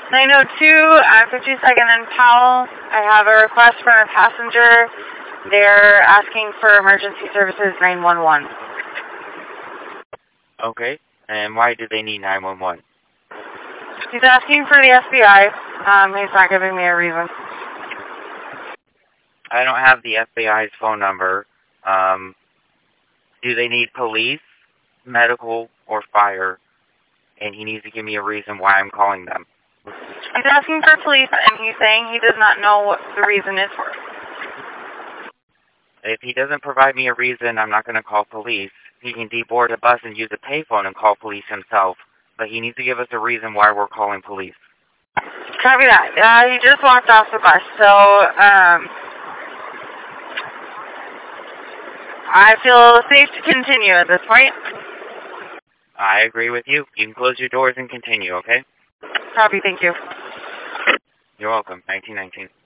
902 at 52nd and Powell. I have a request from a passenger. They're asking for emergency services 911. Okay, and why do they need 911? He's asking for the FBI. He's not giving me a reason. I don't have the FBI's phone number. Do they need police, medical, or fire? And he needs to give me a reason why I'm calling them. He's asking for police, and he's saying he does not know what the reason is for. If he doesn't provide me a reason, I'm not going to call police. He can deboard a bus and use a payphone and call police himself. But he needs to give us a reason why we're calling police. Copy that. He just walked off the bus, so I feel safe to continue at this point. I agree with you. You can close your doors and continue, okay? Copy, thank you. You're welcome. 1919.